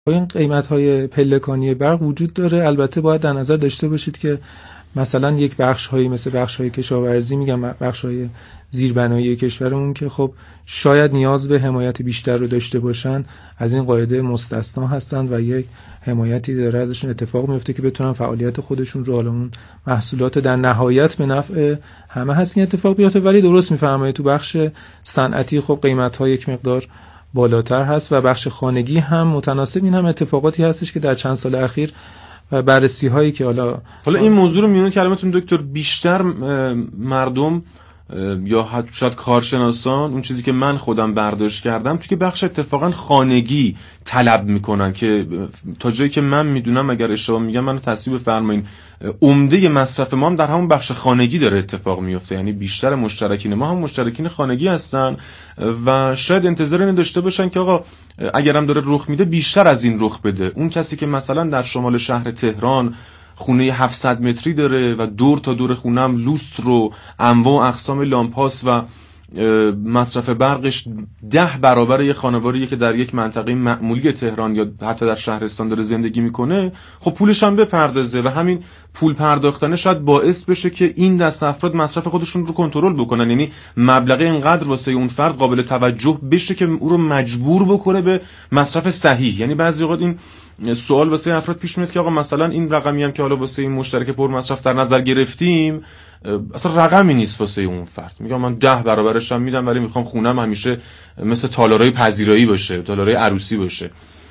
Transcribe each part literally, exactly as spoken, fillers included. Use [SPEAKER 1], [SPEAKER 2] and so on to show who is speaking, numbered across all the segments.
[SPEAKER 1] این قیمت‌های پلکانی برق وجود داره. البته باید در نظر داشته باشید که مثلا یک بخش‌هایی مثل بخش‌های کشاورزی، میگم بخش‌های زیربنایی کشورمون که خب شاید نیاز به حمایت بیشتر رو داشته باشن، از این قاعده مستثنا هستند و یک حمایتی داره ازشون اتفاق میفته که بتونن فعالیت خودشون رو، حالا اون محصولات در نهایت به نفع همه هست این اتفاق بیفته. ولی درست میفرمایید تو بخش صنعتی خب قیمت‌ها یک مقدار بالاتر هست و بخش خانگی هم متناسب. این هم اتفاقاتی هستش که در چند سال اخیر بررسی هایی که حالا
[SPEAKER 2] حالا این موضوع رو میونه کلمتون دکتر بیشتر مردم یا حتی شاید کارشناسان، اون چیزی که من خودم برداشت کردم توی که بخش اتفاقا خانگی طلب میکنن که تا جایی که من میدونم، اگر اشتباه میگم منو تصحیح بفرمایید، عمده مصرف ما هم در همون بخش خانگی داره اتفاق میفته. یعنی بیشتر مشترکین ما هم مشترکین خانگی هستن و شاید انتظار اینو داشته باشن که آقا اگرم داره رخ میده بیشتر از این رخ بده. اون کسی که مثلا در شمال شهر تهران خونه هفتصد متری داره و دور تا دور خونم لوستر و انواع و اقسام لامپاس و مصرف برقش ده برابر یه خانواده‌ای که در یک منطقه معمولی تهران یا حتی در شهرستان داره زندگی میکنه، خب پولش هم بپردازه و همین پول پرداختنه شاید باعث بشه که این دست افراد مصرف خودشون رو کنترل بکنن. یعنی مبلغ اینقدر واسه اون فرد قابل توجه بشه که او رو مجبور بکنه به مصرف صحیح. یعنی بعضی اوقات این سوال واسه افراد پیش میاد که آقا مثلا این رقمی هم که حالا واسه این مشترک پر مصرف در نظر گرفتیم اصلا رقمی نیست واسه اون فرد. میگم من ده برابرش هم میدم ولی میخوام خونم همیشه مثل تالارای پذیرایی باشه، تالارای عروسی باشه.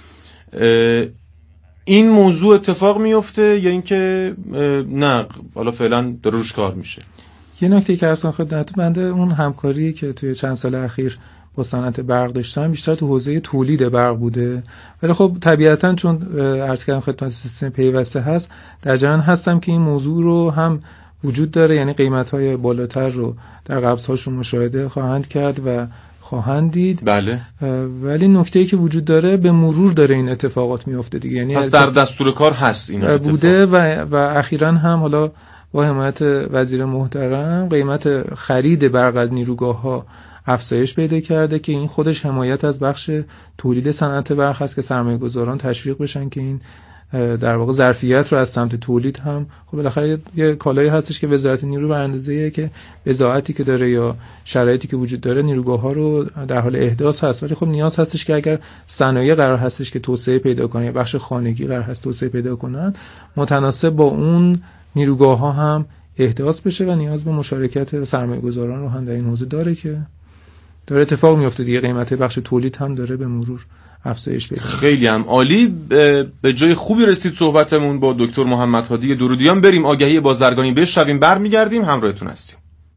[SPEAKER 2] این موضوع اتفاق میفته یا اینکه نه حالا فعلا داره روش کار میشه؟
[SPEAKER 1] یه نکته که اصلا خدمت بنده اون همکاری که توی چند سال اخیر با صنعت برق داشتن بیشتر تو حوزه تولید برق بوده، ولی خب طبیعتاً چون عرض کردم خدمت سیستم پیوسته هست در جریان هستم که این موضوع رو هم وجود داره. یعنی قیمت‌های بالاتر رو در قبض‌هاشون مشاهده خواهند کرد و خواهند دید.
[SPEAKER 2] بله.
[SPEAKER 1] ولی نکته‌ای که وجود داره به مرور داره این اتفاقات میفته دیگه. یعنی
[SPEAKER 2] پس در دستور کار هست این اتفاق
[SPEAKER 1] بوده و و اخیراً هم حالا با حمایت وزیر محترم قیمت خرید برق از نیروگاه‌ها افزایش پیدا کرده که این خودش حمایت از بخش تولید صنعت برق هست که سرمایه‌گذاران تشویق بشن که این در واقع ظرفیت رو از سمت تولید هم خب بالاخره یه کالایی هستش که وزارت نیرو به اندازه‌ای که بضاعتی که داره یا شرایطی که وجود داره نیروگاه‌ها رو در حال احداث هست. ولی خب نیاز هستش که اگر صنایع قرار هستش که توسعه پیدا کنه یا بخش خانگی قرار هست توسعه پیدا کنن، متناسب با اون نیروگاه‌ها هم احداث بشه و نیاز به مشارکت سرمایه‌گذاران رو هم در این حوزه داره که داره اتفاق میفته دیگه. قیمت بخش تولید هم داره به مرور افزایش پیدا.
[SPEAKER 2] خیلی هم عالی، به جای خوبی رسید صحبتمون با دکتر محمد هادی درودیان. بریم آگهی بازرگانی بشنویم، برمیگردیم همراهتون هستیم.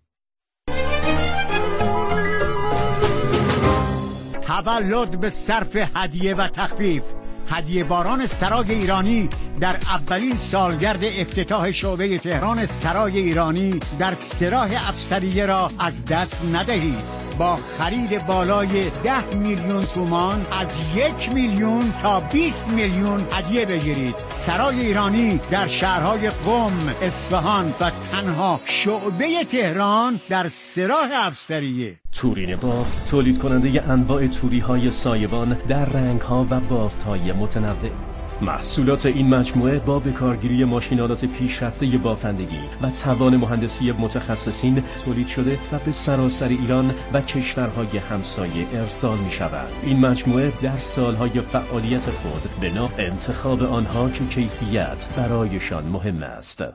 [SPEAKER 3] تولد به صرف هدیه و تخفیف. هدیه باران سرای ایرانی در اولین سالگرد افتتاح شعبه تهران سرای ایرانی در سراح افسریه را از دست ندهید. با خرید بالای ده میلیون تومان از یک میلیون تا بیست میلیون هدیه بگیرید. سرای ایرانی در شهرهای قم، اصفهان و تنها شعبه تهران در سراح افسریه.
[SPEAKER 4] تورین بافت تولید کننده انواع توری های سایبان در رنگ ها و بافت های متنوع. محصولات این مجموعه با بکارگیری ماشین‌آلات پیشرفته بافندگی و توان مهندسی متخصصین تولید شده و به سراسر ایران و کشورهای همسایه ارسال می شود. این مجموعه در سالهای فعالیت خود بنا انتخاب آنها که کیفیت برایشان مهم است.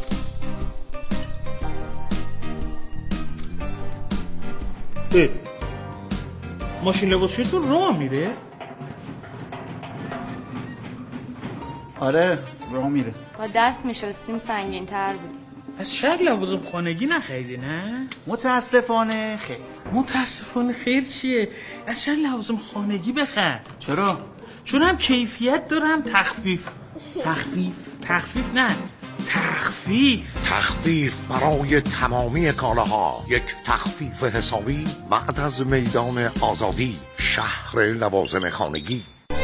[SPEAKER 5] ماشین لباسشویتون راه میره؟
[SPEAKER 6] آره راه میره.
[SPEAKER 7] با دست میشستیم سنگین تر بود.
[SPEAKER 5] از شاید لوازم خانگی نخریدی نه؟
[SPEAKER 6] متاسفانه خیر.
[SPEAKER 5] متاسفانه خیر چیه؟ از شاید لوازم خانگی بخر.
[SPEAKER 6] چرا؟
[SPEAKER 5] چون هم کیفیت داره هم تخفیف.
[SPEAKER 6] تخفیف؟
[SPEAKER 5] تخفیف نه تخفیف
[SPEAKER 8] تخفیف برای تمامی کالاها. یک تخفیف حسابی بعد از میدان آزادی، شهر لوازم خانگی.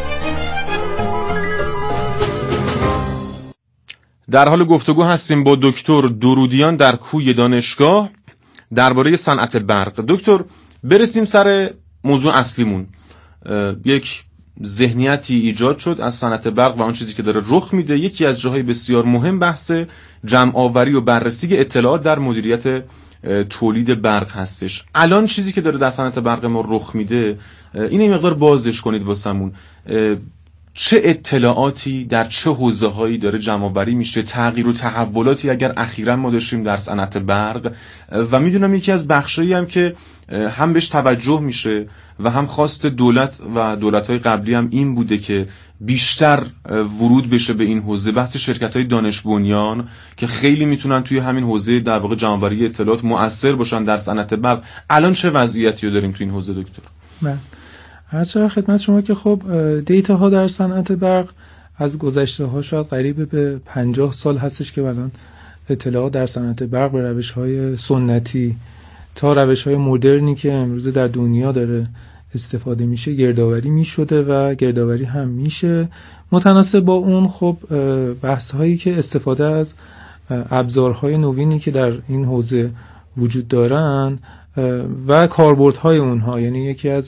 [SPEAKER 2] در حال گفتگو هستیم با دکتر درودیان در کوی دانشگاه درباره صنعت برق. دکتر برسیم سر موضوع اصلیمون. یک ذهنیتی ایجاد شد از صنعت برق و اون چیزی که داره رخ میده. یکی از جاهای بسیار مهم بحث جمع آوری و بررسی اطلاعات در مدیریت تولید برق هستش. الان چیزی که داره در صنعت برق ما رخ میده اینه، این مقدار بازش کنید واسمون، چه اطلاعاتی در چه حوزه‌هایی داره جمع آوری میشه، تغییر و تحولاتی اگر اخیراً ما داشتیم در صنعت برق. و میدونم یکی از بخشایی هم که هم بهش توجه میشه و هم خواست دولت و دولت‌های قبلی هم این بوده که بیشتر ورود بشه به این حوزه، بحث شرکت‌های دانش بنیان که خیلی میتونن توی همین حوزه در واقع جمع‌آوری اطلاعات مؤثر باشن در صنعت برق. الان چه وضعیتی رو داریم توی این حوزه دکتر؟
[SPEAKER 1] بله، عرض خدمت شما که خب دیتا ها در صنعت برق از گذشته ها شاید قریب به پنجاه سال هستش که الان اطلاعات در صنعت برق به روش های سنتی تا روش های مدرنی که امروز در دنیا داره استفاده میشه گردآوری میشده و گردآوری هم میشه. متناسب با اون خب بحث هایی که استفاده از ابزارهای نوینی که در این حوزه وجود دارن و کاربردهای اونها، یعنی یکی از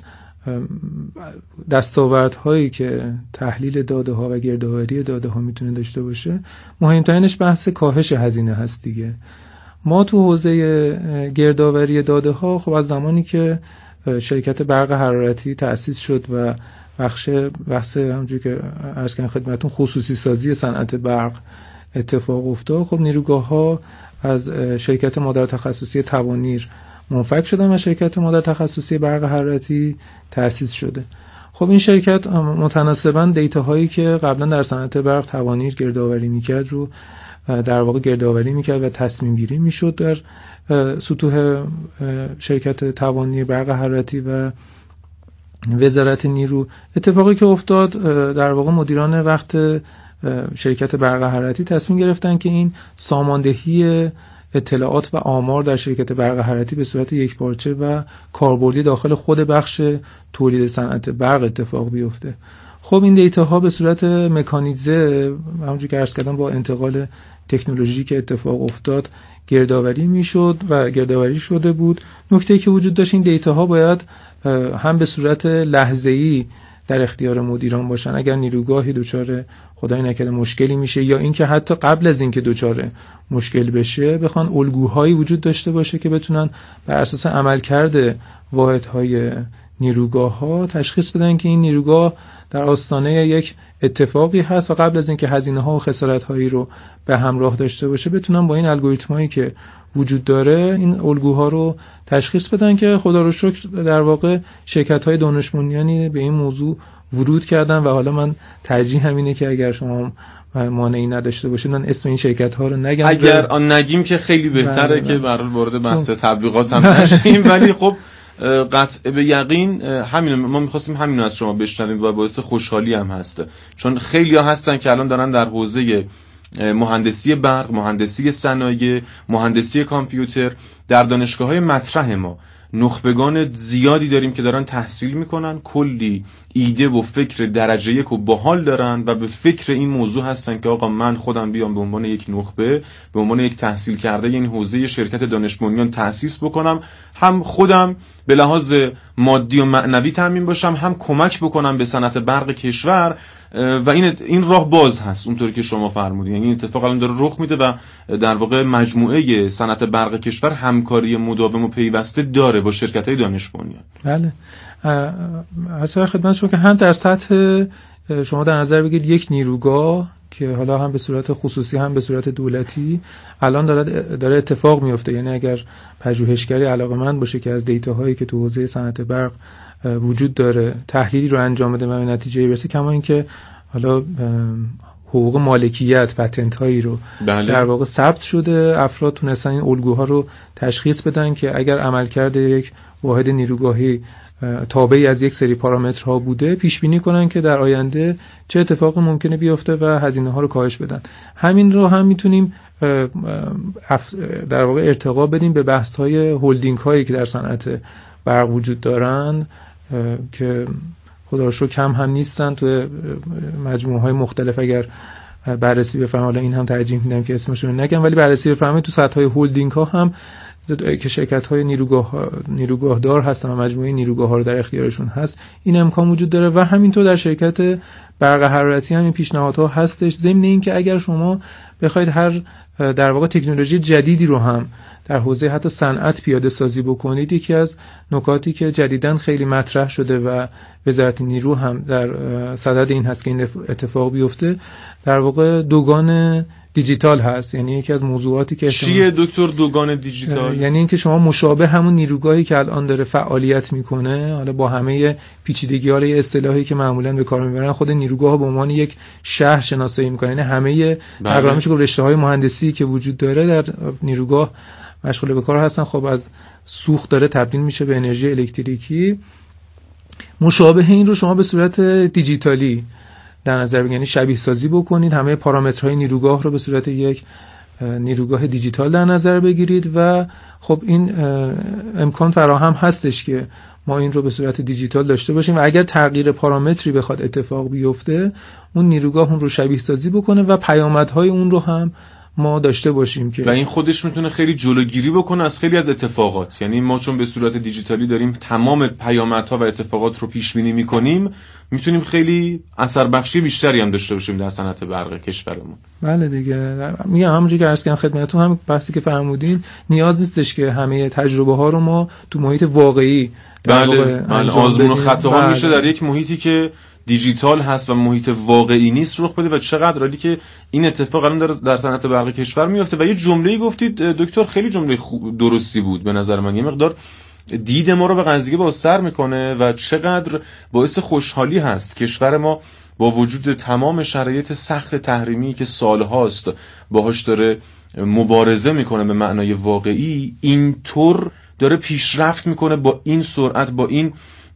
[SPEAKER 1] دستاوردهایی که تحلیل داده ها و گردآوری داده ها میتونه داشته باشه، مهمترینش بحث کاهش هزینه هست دیگه. ما تو حوزه گردآوری داده ها خب از زمانی که شرکت برق حرارتی تأسیس شد و بخش بحث همونجوری که عرض کردم خدمتتون خصوصی سازی صنعت برق اتفاق افتاد، خب نیروگاه ها از شرکت مادر تخصصی توانیر منفک شدن و شرکت مادر تخصصی برق حرارتی تأسیس شده. خب این شرکت متناسباً دیتاهایی که قبلا در صنعت برق توانیر گردآوری میکرد رو در واقع گردآوری میکرد و تصمیم گیری میشد در سطوح شرکت توانیر برق حرارتی و وزارت نیرو. اتفاقی که افتاد در واقع مدیران وقت شرکت برق حرارتی تصمیم گرفتن که این ساماندهی اطلاعات و آمار در شرکت برق حرارتی به صورت یکپارچه و کاربردی داخل خود بخش تولید صنعت برق اتفاق بیفته. خب این دیتاها به صورت مکانیزه همونجوری که عرض کردم با انتقال تکنولوژی که اتفاق افتاد گردآوری میشد و گردآوری شده بود. نکته‌ای که وجود داشت این دیتاها باید هم به صورت لحظه‌ای در اختیار مدیران باشن اگر نیروگاهی دچار خدای نکرده مشکلی میشه، یا اینکه حتی قبل از اینکه دچار مشکل بشه بخوان الگوهایی وجود داشته باشه که بتونن بر اساس عملکرد واحدهای نیروگاه ها تشخیص بدن که این نیروگاه در آستانه یک اتفاقی هست و قبل از اینکه هزینه ها و خسارت هایی رو به همراه داشته باشه بتونن با این الگوریتمایی که وجود داره این الگوها رو تشخیص بدن که خدا رو شکر در واقع شرکت های دانش بنیانی به این موضوع ورود کردن و حالا من ترجیح همینه که اگر شما مانعی نداشته باشید من اسم این شرکت ها رو نگم،
[SPEAKER 2] اگر آن نگیم که خیلی بهتره بله که برای وارد بحث تبلیغات هم نشیم. ولی خب قطع به یقین همین ما می‌خواستیم همین از شما بشنویم و باعث خوشحالی هم هست، چون خیلی‌ها هستن که الان دارن در حوزه مهندسی برق، مهندسی صنایع، مهندسی کامپیوتر در دانشگاه‌های مطرح ما نخبگان زیادی داریم که دارن تحصیل میکنن، کلی ایده و فکر درجه یک و باحال دارن و به فکر این موضوع هستن که آقا من خودم بیام به عنوان یک نخبه، به عنوان یک تحصیل کرده این حوزه شرکت دانش بنیان تأسیس بکنم، هم خودم به لحاظ مادی و معنوی تامین باشم، هم کمک بکنم به صنعت برق کشور. و این این راه باز هست اونطوری که شما فرمودین، یعنی این اتفاق الان داره رخ میده و در واقع مجموعه صنعت برق کشور همکاری مداوم و پیوسته داره با شرکت‌های دانش بنیان.
[SPEAKER 1] بله، اصلا خدمت شما که هم در سطح شما در نظر بگیرید یک نیروگاه که حالا هم به صورت خصوصی هم به صورت دولتی الان داره داره اتفاق میفته، یعنی اگر پژوهشگری علاقه‌مند باشه که از دیتاهایی که تو حوزه صنعت برق وجود داره تحلیلی رو انجام بده و به نتیجه برسه، کما اینکه حالا حقوق مالکیت پتنت هایی رو بله. در واقع ثبت شده، افراد تونستن این الگوها رو تشخیص بدن که اگر عملکرد یک واحد نیروگاهی تابعی از یک سری پارامترها بوده پیش بینی کنن که در آینده چه اتفاقی ممکنه بیفته و هزینه ها رو کاهش بدن. همین رو هم میتونیم در واقع ارتقا بدیم به بحث های هولدینگ هایی که در صنعت برق وجود دارن که خدا رو شکر کم هم نیستن تو مجموعه های مختلف. اگر بررسی بفرمایید، حالا این هم ترجیح میدم که اسمشون رو نگم، ولی بررسی بفرمایید تو سطح های هولدینگ ها هم که شرکت‌های نیروگاه نیروگاهدار هستن و مجموعه نیروگاه‌ها رو در اختیارشون هست این امکان وجود داره و همینطور در شرکت برق حرارتی هم این پیشنهادها هستش. ضمن این که اگر شما بخواید هر در واقع تکنولوژی جدیدی رو هم در حوزه حتی صنعت پیاده سازی بکنید، یکی از نکاتی که جدیداً خیلی مطرح شده و وزارت نیرو هم در صدد این هست که این اتفاق بیفته، در واقع دوگان دیجیتال هست. یعنی یکی از موضوعاتی که
[SPEAKER 2] چیه دکتر دوگان دیجیتال؟
[SPEAKER 1] یعنی اینکه شما مشابه همون نیروگاهی که الان داره فعالیت میکنه، حالا با همه پیچیدگی‌ها، یه اصطلاحی که معمولاً به کار میبرن، خود نیروگاه به عنوان یک شهر شناسایی میکنه. یعنی همه تقریبا میشه گفت رشته‌های مهندسی که وجود داره در نیروگاه مشغول به کار هستن. خب از سوخت داره تبدیل میشه به انرژی الکتریکی. مشابه این رو شما به صورت دیجیتالی در نظر بگیرید، یعنی شبیه سازی بکنید، همه پارامترهای نیروگاه رو به صورت یک نیروگاه دیجیتال در نظر بگیرید و خب این امکان فراهم هستش که ما این رو به صورت دیجیتال داشته باشیم و اگر تغییر پارامتری بخواد اتفاق بیفته اون نیروگاه اون رو شبیه سازی بکنه و پیامدهای اون رو هم ما داشته باشیم که
[SPEAKER 2] و این خودش میتونه خیلی جلوگیری بکنه از خیلی از اتفاقات. یعنی ما چون به صورت دیجیتالی داریم تمام پیامدها و اتفاقات رو پیش بینی میکنیم، میتونیم خیلی اثر بخشی بیشتری هم داشته باشیم در صنعت برق کشورمون.
[SPEAKER 1] بله دیگه، میگم همونجوری که عرض کردم خدمتتون، هم بحثی که فرمودین نیاز نیستش که همه تجربه ها رو ما تو محیط واقعی در
[SPEAKER 2] بله,
[SPEAKER 1] واقع
[SPEAKER 2] بله. آزمون و خطاها بله. میشه در یک محیطی که دیجیتال هست و محیط واقعی نیست رخ بده و چقدر عالی که این اتفاق الان در در صنعت برق کشور میفته. و یه جمله‌ای گفتید دکتر، خیلی جمله درستی بود به نظر من، یه مقدار دید ما رو به قضیه بازتر میکنه و چقدر باعث خوشحالی هست کشور ما با وجود تمام شرایط سخت تحریمی که سالهاست باهاش داره مبارزه میکنه به معنای واقعی، اینطور داره پیشرفت میکنه با این سرعت، با این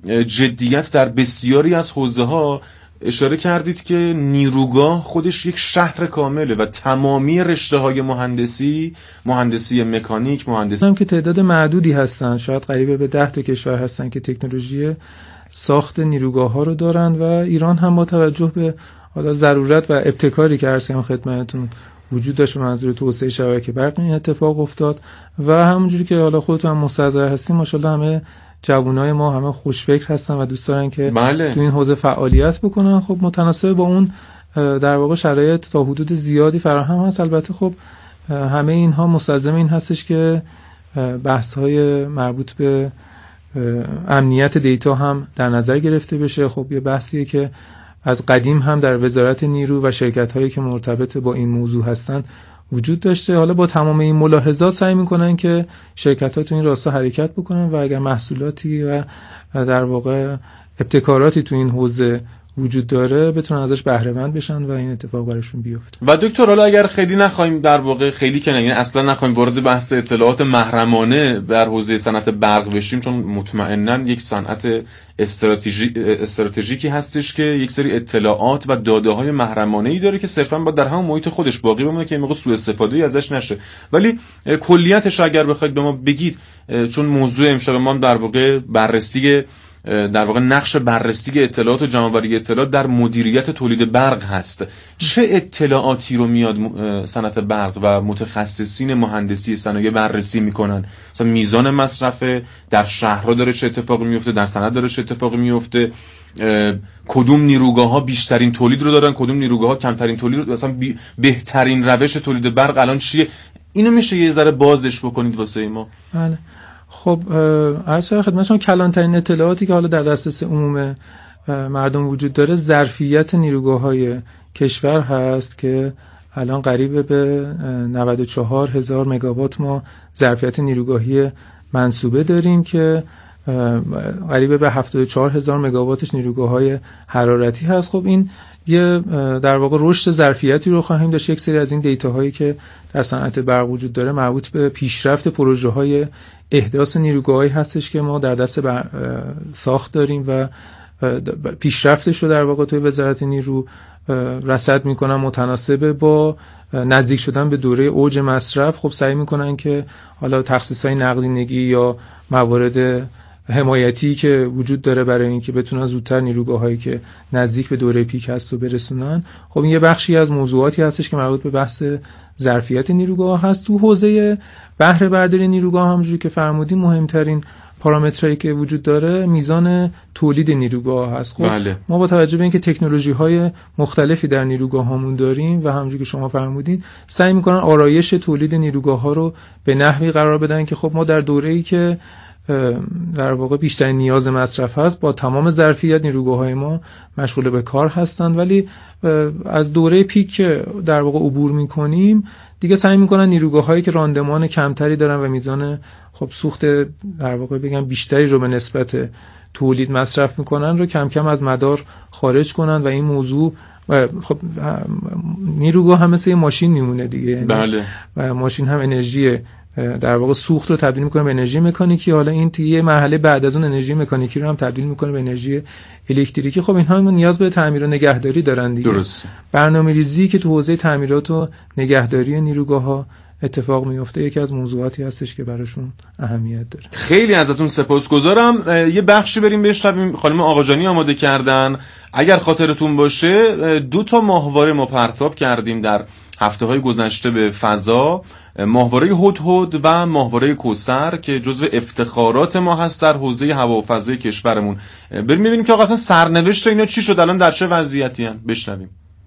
[SPEAKER 2] جدیت در بسیاری از حوزه‌ها. اشاره کردید که نیروگاه خودش یک شهر کامله و تمامی رشته‌های مهندسی، مهندسی مکانیک، مهندسی
[SPEAKER 1] هم که تعداد معدودی هستن، شاید قریب به ده تا کشور هستن که تکنولوژی ساخت نیروگاه‌ها رو دارن و ایران هم با توجه به حالا ضرورت و ابتکاری که عرض کردم خدمتتون وجود داشت به منظور توسعه شبکه برق این اتفاق افتاد و همونجوری که حالا خودتون هم مستحضر هستین ماشاءالله همه جوانای ما همه خوشفکر هستن و دوست دارن که
[SPEAKER 2] بله.
[SPEAKER 1] تو این حوزه فعالیت بکنن. خب متناسب با اون در واقع شرایط تا حدود زیادی فراهم هست. البته خب همه اینها مستلزم این هستش که بحث‌های مربوط به امنیت دیتا هم در نظر گرفته بشه. خب یه بحثیه که از قدیم هم در وزارت نیرو و شرکت‌هایی که مرتبط با این موضوع هستن وجود داشته. حالا با تمام این ملاحظات سعی میکنن که شرکت‌ها تو این راستا حرکت بکنن و اگر محصولاتی و در واقع ابتکاراتی تو این حوزه وجود داره بتونن ازش بهره مند بشن و این اتفاق براشون بیفته.
[SPEAKER 2] و دکتر حالا اگر خیلی نخوایم در واقع خیلی که نه، یعنی اصلا نخوایم وارد بحث اطلاعات محرمانه در حوزه صنعت برق بشیم، چون مطمئناً یک صنعت استراتژی استراتژیکی هستش که یک سری اطلاعات و داده‌های محرمانه‌ای داره که صرفاً با در همون محیط خودش باقی بمونه که این موقع سوء استفاده‌ای ازش نشه. ولی کلیتش اگر بخواید به ما بگید، چون موضوع امشب ما در واقع بررسی در واقع نقش بررسی اطلاعات و جمع‌آوری اطلاعات در مدیریت تولید برق هست، چه اطلاعاتی رو میاد صنعت برق و متخصصین مهندسی صنایع بررسی میکنن؟ مثلا میزان مصرف در شهرها داره چه اتفاقی میفته، در صنعت داره چه اتفاقی میفته، کدوم نیروگاه‌ها بیشترین تولید رو دارن، کدوم نیروگاه‌ها کمترین تولید رو، مثلا بهترین روش تولید برق الان چیه؟ اینو میشه یه ذره بازش بکنید واسه ما؟
[SPEAKER 1] بله. خب عرض شد خدمت شما کلانترین اطلاعاتی که حالا در دسترس عموم مردم وجود داره ظرفیت نیروگاه‌های کشور هست که الان قریب به نود و چهار هزار مگاوات ما ظرفیت نیروگاهی منصوبه داریم که قریب به هفتاد و چهار هزار مگاواتش نیروگاه‌های حرارتی هست. خب این یه در واقع رشد ظرفیتی رو خواهیم داشت. یک سری از این دیتاهایی که در صنعت برق وجود داره مربوط به پیشرفت پروژه‌های احداث نیروگاهایی هستش که ما در دست ساخت داریم و پیشرفتش رو در واقع توی وزارت نیرو رصد میکنن متناسب با نزدیک شدن به دوره اوج مصرف. خب سعی میکنن که حالا تخصیص‌های نقدینگی یا موارد حمایتی که وجود داره برای اینکه بتونن زودتر نیروگاهایی که نزدیک به دوره پیک هست رو برسونن. خب این یه بخشی از موضوعاتی هستش که مربوط به بحث ظرفیت نیروگاه هست. تو حوزه بهره برداری نیروگاه همونجوری که فرمودین مهمترین پارامترایی که وجود داره میزان تولید نیروگاه هست. خب
[SPEAKER 2] بله.
[SPEAKER 1] ما با توجه به اینکه تکنولوژی‌های مختلفی در نیروگاه‌هامون داریم و همونجوری که شما فرمودین سعی می‌کنن آرایش تولید نیروگاه‌ها رو به نحوی قرار بدن که خب ما در دوره‌ای که در واقع بیشترین نیاز مصرف هست با تمام ظرفیت نیروگاه‌های ما مشغول به کار هستند، ولی از دوره پیک که در واقع عبور می‌کنیم دیگه سعی می‌کنن نیروگاه‌هایی که راندمان کمتری دارن و میزان خب سوخت در واقع بگم بیشتری رو به نسبت تولید مصرف می‌کنن رو کم کم از مدار خارج کنن و این موضوع خب نیروگاه هم مثل یه ماشین میمونه دیگه.
[SPEAKER 2] بله.
[SPEAKER 1] و ماشین هم انرژی در واقع سوخت رو تبدیل میکنه به انرژی مکانیکی، حالا این یه مرحله بعد از اون انرژی مکانیکی رو هم تبدیل میکنه به انرژی الکتریکی. خب اینها هم نیاز به تعمیر و نگهداری دارن دیگه.
[SPEAKER 2] درست.
[SPEAKER 1] برنامه‌ریزی که تو حوزه تعمیرات و نگهداری نیروگاه‌ها اتفاق میفته یکی از موضوعاتی هستش که براشون اهمیت داره.
[SPEAKER 2] خیلی ازتون سپاسگزارم. یه بخشی بریم بشنویم خانم آقاجانی آماده کردن. اگر خاطرتون باشه دو تا ماهواره ما پرتاب کردیم در هفته‌های گذشته به فضا، ماهواره هدهد و ماهواره کوثر که جزو افتخارات ما هست در حوزه هوا و فضای کشورمون. بریم ببینیم که آقا اصلا سرنوشت اینا چی شد، الان در چه وضعیتی ان. بشنویم.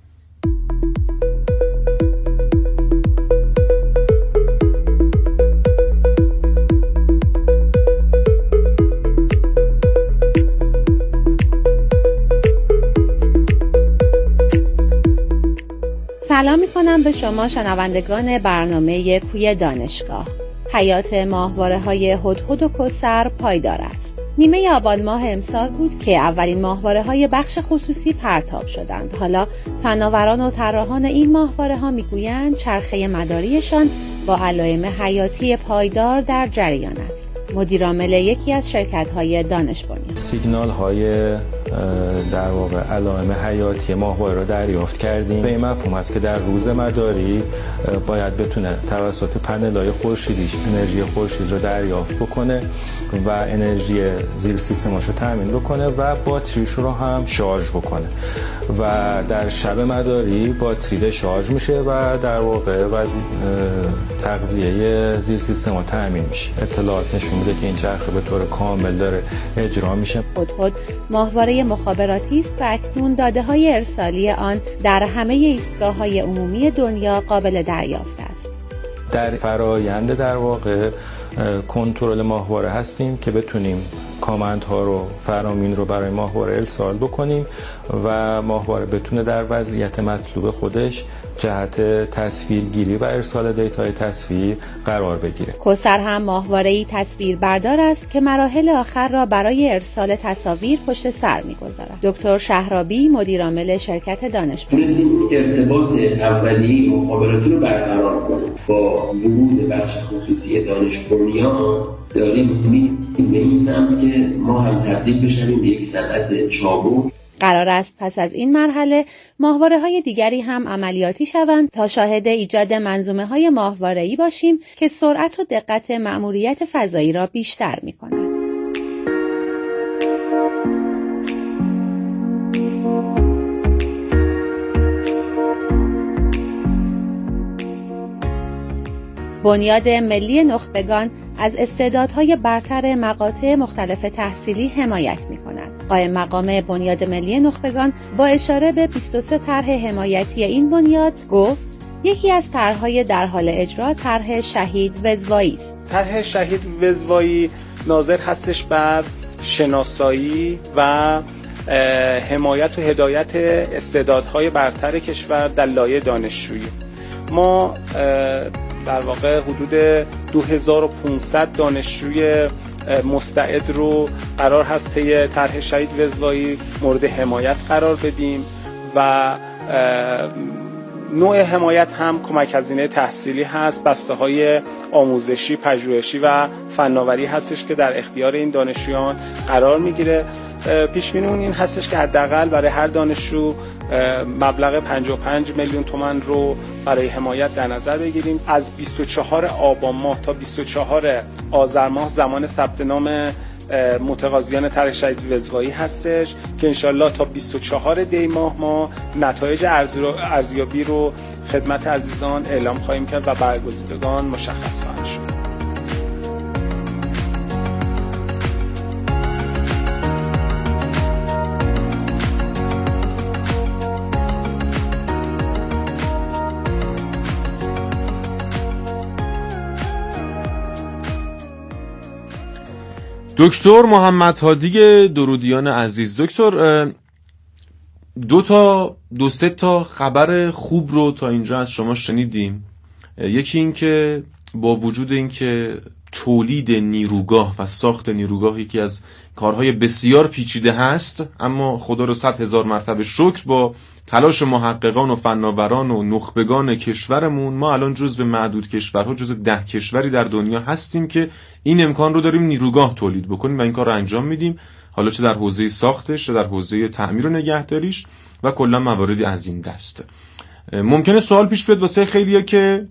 [SPEAKER 9] سلام میکنم به شما شنوندگان برنامه کوی دانشگاه. حیات ماهواره‌های هدهد و کوثر پایدار است. نیمه آبان ماه امسال بود که اولین ماهواره‌های بخش خصوصی پرتاب شدند. حالا فناوران و طراحان این ماهواره‌ها میگویند چرخه مداریشان با علائم حیاتی پایدار در جریان است. مدیرعامل یکی از شرکت‌های دانش بنیان
[SPEAKER 10] سیگنال‌های در واقع علائم حیاتی ماهواره را دریافت کردیم. به این مفهوم است که در روز مداری باید بتونه توسط پنل‌های خورشیدی انرژی خورشید رو دریافت بکنه و انرژی زیر سیستماش رو تامین بکنه و باتریش رو هم شارژ بکنه و در شب مداری باتری شارژ میشه و در واقع تغذیه زیر سیستم تامین میشه. اطلاعات نشون میده که این چرخه به طور کامل داره اجرا میشه.
[SPEAKER 9] هدهد ماهواره مخابراتی است و اکنون داده‌های ارسالی آن در همه ایستگاه‌های عمومی دنیا قابل دریافت است.
[SPEAKER 10] در فرایند در واقع کنترل ماهواره هستیم که بتونیم کامندها رو فرامین رو برای ماهواره ارسال بکنیم و ماهواره بتونه در وضعیت مطلوب خودش جهت تصویرگیری و ارسال دیتای تصویر قرار بگیره.
[SPEAKER 9] کوثر هم ماهواره‌ای تصویر بردار است که مراحل آخر را برای ارسال تصاویر پشت سر می‌گذارد. دکتر شهرابی مدیرعامل شرکت دانش بنیان
[SPEAKER 11] تونستیم ارتباط اولیه مخابراتی رو برقرار کنیم. با ورود بخش خصوصی دانش بنیان داریم می‌ریم به این سمت که ما هم تبدیل بشیم به یک صنعت چابک.
[SPEAKER 9] قرار است پس از این مرحله ماهواره‌های دیگری هم عملیاتی شوند تا شاهد ایجاد منظومه‌های ماهواره‌ای باشیم که سرعت و دقت مأموریت فضایی را بیشتر می‌کنند. بنیاد ملی نخبگان از استعدادهای برتر مقاطع مختلف تحصیلی حمایت می‌کند. قائم مقام بنیاد ملی نخبگان با اشاره به بیست و سه طرح حمایتی این بنیاد گفت یکی از طرح‌های در حال اجرا طرح شهید وزوایی است.
[SPEAKER 12] طرح شهید وزوایی ناظر هستش بر شناسایی و حمایت و هدایت استعدادهای برتر کشور در لایه دانشجویی. ما در واقع حدود دو هزار و پانصد دانشجوی مستعد رو قرار هست طی طرح شهید وزوایی مورد حمایت قرار بدیم و نوع حمایت هم کمک هزینه تحصیلی هست، بسته های آموزشی، پژوهشی و فناوری هستش که در اختیار این دانشجویان قرار میگیره. پیش بینیمون این هستش که حداقل برای هر دانشجو مبلغ پنجاه و پنج میلیون تومان رو برای حمایت در نظر بگیریم. از بیست و چهارم آبان ماه تا بیست و چهارم آذر ماه زمان ثبت نام متقاضیان طرح شدید وزوایی هستش که انشالله تا بیست و چهارم دی ماه ما نتایج ارزیابی رو خدمت عزیزان اعلام خواهیم کرد و برگزیدگان مشخص خواهند شد.
[SPEAKER 2] دکتر محمد هادی درودیان عزیز، دکتر دو تا دو سه تا خبر خوب رو تا اینجا از شما شنیدیم. یکی این که با وجود این که تولید نیروگاه و ساخت نیروگاه یکی از کارهای بسیار پیچیده هست، اما خدا رو صد هزار مرتبه شکر با تلاش محققان و فناوران و نخبگان کشورمون ما الان جزو معدود کشورها، جزو ده کشوری در دنیا هستیم که این امکان رو داریم نیروگاه تولید بکنیم و این کار رو انجام میدیم، حالا چه در حوزه ساختش، چه در حوزه تعمیر و نگهداریش و کلا مواردی از این دست. ممکنه سوال پیش بیاد واسه خیلیه که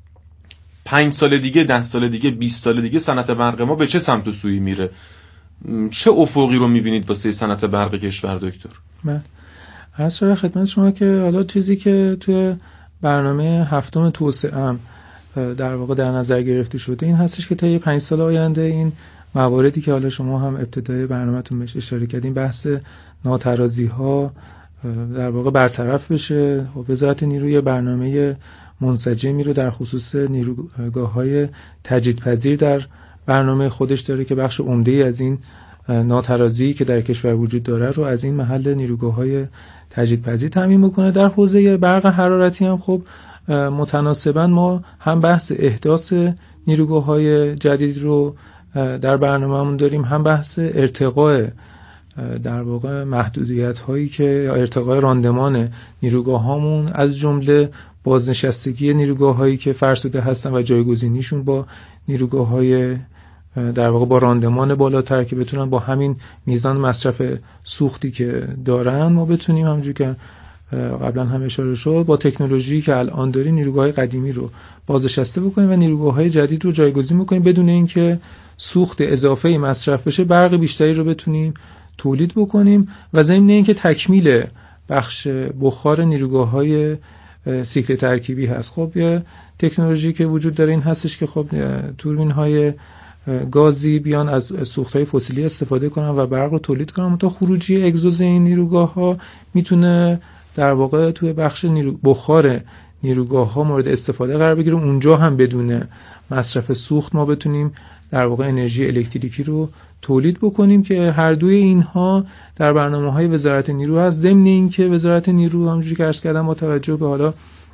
[SPEAKER 2] پنج سال دیگه، ده سال دیگه، بیست سال دیگه صنعت برق ما به چه سمت و سویی میره؟ چه افقی رو میبینید واسه صنعت برق کشور دکتر؟
[SPEAKER 1] بله، عرض شده خدمت شما که حالا چیزی که توی برنامه هفتم توسعه هم در واقع در نظر گرفته شده این هستش که تا یه پنج سال آینده این مواردی که حالا شما هم ابتدای برنامه‌تون بهش اشاره کردین، بحث ناترازی‌ها در واقع برطرف بشه. وزارت نیروی برنامه منسجمی رو در خصوص نیروگاه‌های تجدیدپذیر در برنامه خودش داره که بخش عمده‌ای از این ناترازی که در کشور وجود داره رو از این محل نیروگاه‌های تجدیدپذیر تامین می‌کنه. در حوزه برق حرارتی هم خب متناسباً ما هم بحث احداث نیروگاه‌های جدید رو در برنامه‌مون داریم، هم بحث ارتقاء در واقع محدودیت‌هایی که یا ارتقاء راندمان نیروگاه‌هامون، از جمله بازنشستگی نیروگاه‌هایی که فرسوده هستن و جایگزینیشون با نیروگاه‌های در واقع با راندمان بالاتر که بتونن با همین میزان مصرف سوختی که دارن ما بتونیم همونجوری که قبلا هم اشاره شد با تکنولوژی که الان داریم نیروگاه‌های قدیمی رو بازنشسته بکنیم و نیروگاه‌های جدید رو جایگزین بکنیم بدون اینکه سوخت اضافه‌ای مصرف بشه، برق بیشتری رو بتونیم تولید بکنیم و ضمن اینکه تکمیل بخش بخار نیروگاه‌های سیکل ترکیبی هست. خب یه تکنولوژی که وجود داره این هستش که خب توربین‌های گازی بیان از سوخت‌های فسیلی استفاده کنن و برق رو تولید کنن، تا خروجی اگزوز این نیروگاه‌ها میتونه در واقع توی بخش نیرو... بخار نیروگاه‌ها مورد استفاده قرار بگیره. اونجا هم بدون مصرف سوخت ما بتونیم در واقع انرژی الکتریکی رو تولید بکنیم که هر دوی اینها در برنامه‌های وزارت نیرو هست. ضمن اینکه وزارت نیرو همونجوری که عرض کردم با توجه به حالا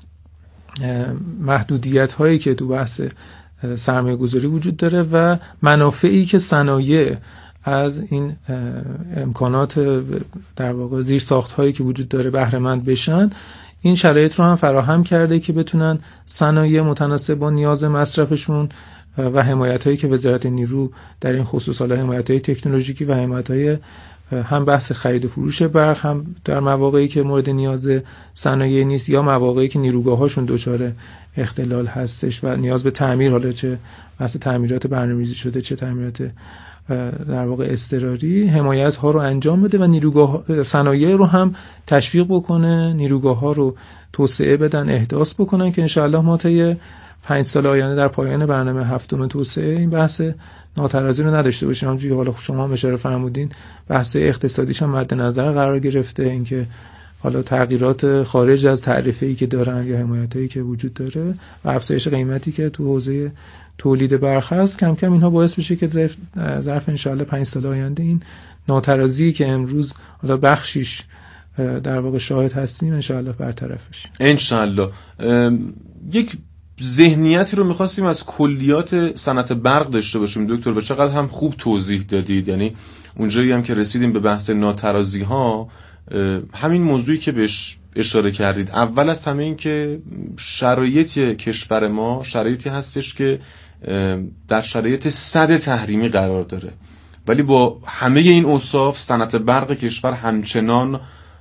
[SPEAKER 1] محدودیت‌هایی که تو بحث سرمایه‌گذاری وجود داره و منافعی که صنایع از این امکانات در واقع زیر ساخت‌هایی که وجود داره بهره مند بشن، این شرایط رو هم فراهم کرده که بتونن صنایع متناسب با نیاز مصرفشون و حمایت‌هایی که وزارت نیرو در این خصوص، حالا حمایت‌های تکنولوژیکی و حمایت‌های هم بحث خرید و فروش برق، هم در مواقعی که مورد نیاز صنایع نیست یا مواقعی که نیروگاه‌هاشون دچار اختلال هستش و نیاز به تعمیر، حالا چه بحث تعمیرات برنامه‌ریزی شده چه تعمیرات در واقع اضطراری، حمایت ها رو انجام بده و نیروگاه صنایع رو هم تشویق بکنه، نیروگاه ها رو توسعه بدن، احداث بکنن که انشاءالله ما تا پنج سال آینده در پایان برنامه هفتم توسعه این بحث ناترازی رو نداشته باشیم. همونجوری حالا شما هم اشاره فرمودین بحث اقتصادیش هم مد نظر قرار گرفته، اینکه حالا تغییرات خارج از تعرفه‌ای که دارن یا حمایتایی که وجود داره و افزایش قیمتی که تو حوزه تولید برق هست، کم کم اینها باعث بشه که ظرف ظرف انشاءالله پنج سال آینده این ناترازی که امروز حالا بخشیش در واقع شاهد هستیم انشاءالله برطرف بشه.
[SPEAKER 2] انشاءالله. یک ذهنیتی رو می‌خواستیم از کلیات صنعت برق داشته باشیم دکتر و چقدر هم خوب توضیح دادید. یعنی اونجایی هم که رسیدیم به بحث ناترازی ها، همین موضوعی که بهش اشاره کردید، اول از همه این که شرایط کشور ما شرایطی هستش که در شرایط سد تحریمی قرار داره، ولی با همه این اوصاف صنعت برق کشور همچنان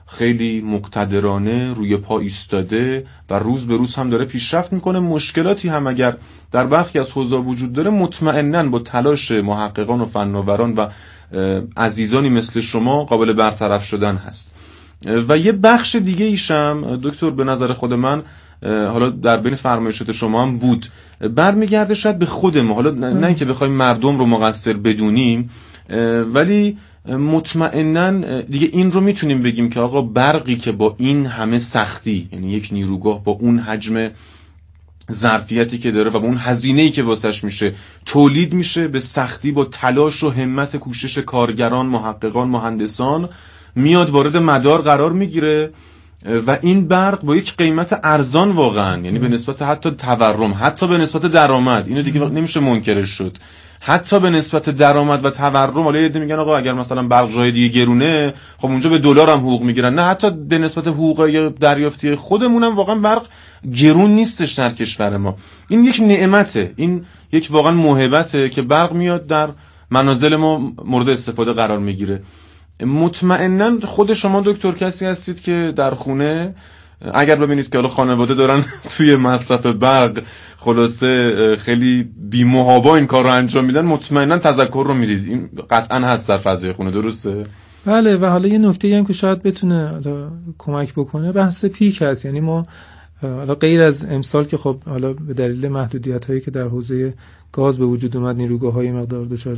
[SPEAKER 2] خیلی مقتدرانه روی پا ایستاده و روز به روز هم داره پیشرفت میکنه. مشکلاتی هم اگر در برخی از حوزه وجود داره، مطمئناً با تلاش محققان و فناوران و عزیزانی مثل شما قابل برطرف شدن هست. و یه بخش دیگه ایشم دکتر به نظر خود من، حالا در بین فرمایشات شما هم بود، برمیگرده شاید به خود ما، حالا نه اینکه بخوایم مردم رو مقصر بدونیم، ولی مطمئناً دیگه این رو میتونیم بگیم که آقا برقی که با این همه سختی، یعنی یک نیروگاه با اون حجم ظرفیتی که داره و با اون هزینه‌ای که واسش میشه تولید میشه، به سختی با تلاش و همت کوشش کارگران، محققان، مهندسان میاد وارد مدار قرار میگیره و این برق با یک قیمت ارزان واقعا، یعنی به نسبت حتی تورم، حتی به نسبت درآمد، اینو دیگه نمیشه منکرش شد، حتی به نسبت درآمد و تورم. حالا یه عده میگن آقا اگر مثلا برق جای دیگه گرونه، خب اونجا به دلار هم حقوق میگیرن. نه، حتی به نسبت حقوق دریافتی خودمون هم واقعا برق گرون نیستش در کشور ما. این یک نعمته، این یک واقعا موهبته که برق میاد در منازل ما مورد استفاده قرار میگیره. مطمئناً خود شما دکتر کسی هستید که در خونه اگر ببینید که حالا خانواده دارن توی مصرف برق خلاصه خیلی بی‌محابا این کار رو انجام میدن، مطمئناً تذکر رو میدید. این قطعاً هست در فضای خونه، درسته؟
[SPEAKER 1] بله. و حالا یه نکته هم که شاید بتونه کمک بکنه بحث پیک هست. یعنی ما حالا غیر از امسال که خب حالا به دلیل محدودیت‌هایی که در حوزه گاز به وجود اومد نیروگاه‌های مقدار دچار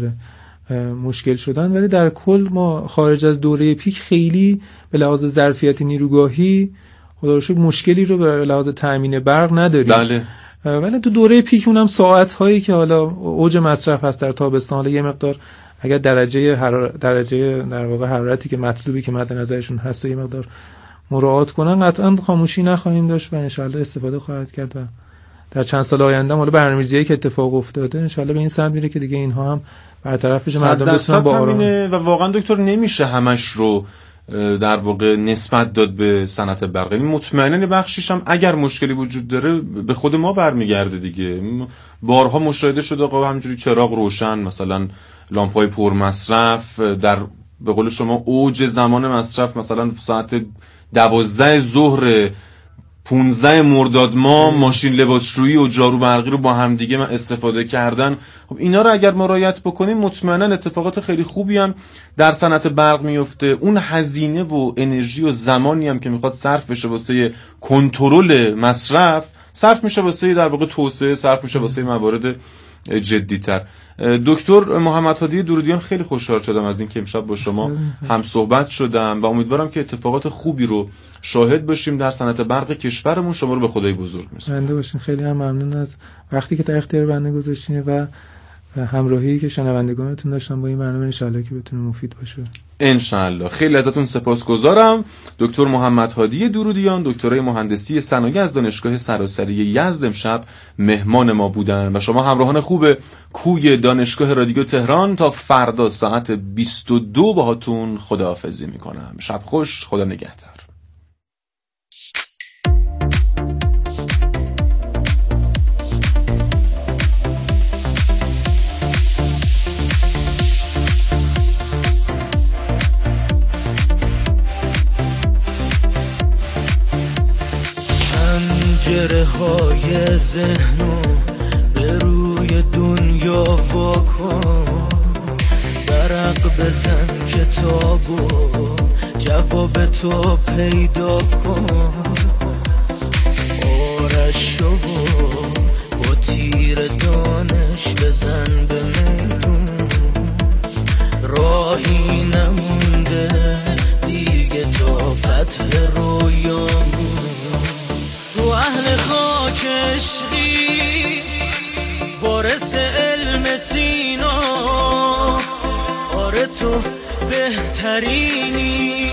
[SPEAKER 1] مشکل شدن، ولی در کل ما خارج از دوره پیک خیلی به لحاظ ظرفیت نیروگاهی خدا رو شکر مشکلی رو به لحاظ تامین برق نداریم.
[SPEAKER 2] بله.
[SPEAKER 1] ولی تو دوره پیک اونم ساعت هایی که حالا اوج مصرف هست در تابستان، حالا یه مقدار اگر درجه حرارت درجه در واقع حرارتی که مطلوبی که مد نظرشون هست و یه مقدار مراعات کنن، قطعا خاموشی نخواهیم داشت و ان شاءالله استفاده خواهد کرد. و در چند سال آینده حالا برنامه‌ریزی که اتفاق افتاده ان شاءالله به این سمت میره که دیگه اینها هم برطرف بشه، مردم بتونن با آرام.
[SPEAKER 2] و واقعا دکتر نمیشه همش رو در واقع نسبت داد به صنعت برق. یعنی مطمئناً بخشیش هم اگر مشکلی وجود داره به خود ما برمیگرده دیگه. بارها مشاهده شده آقا همینجوری چراغ روشن، مثلا لامپ‌های پر مصرف در به قول شما اوج زمان مصرف، مثلا ساعت دوازده ظهر پونزده مرداد ماه ماشین لباسشویی و جارو برقی رو با هم دیگه استفاده کردن. خب اینا رو اگر مراعات بکنیم مطمئنا اتفاقات خیلی خوبی هم در صنعت برق میفته. اون هزینه و انرژی و زمانی هم که میخواد صرف بشه واسه کنترل مصرف، صرف میشه واسه در واقع توسعه، صرف میشه واسه موارد جدی‌تر. دکتر محمد هادی درودیان، خیلی خوشحال شدم از این که امشب با شما هم صحبت شدم و امیدوارم که اتفاقات خوبی رو شاهد باشیم در صنعت برق کشورمون. شما رو به خدای بزرگ می‌سپارم.
[SPEAKER 1] بنده باشین. خیلی هم ممنون از وقتی که در اختیار بنده گذاشتین و همراهی که شنوندگانتون داشتن با این برنامه. ان شاءالله که بتونه مفید باشه. ان
[SPEAKER 2] شاءالله. خیلی ازتون سپاسگزارم. دکتر محمد هادی درودیان، دکترای مهندسی صنایع از دانشگاه سراسری یزد امشب مهمان ما بودن و شما همراهان خوب کوی دانشگاه رادیو تهران تا فردا ساعت بیست و دو باهاتون خداحافظی میکنم. شب خوش، خدا نگهدار.
[SPEAKER 13] پنجره های ذهنو به روی دنیا واکن، برق بزن کتابو جواب تو پیدا کن، آرشو با تیر دانش بزن به میدون، راهی نمونده دیگه تا فتح رویامون، تو اهل خاک عشقی وارث علم سینا، آره تو بهترینی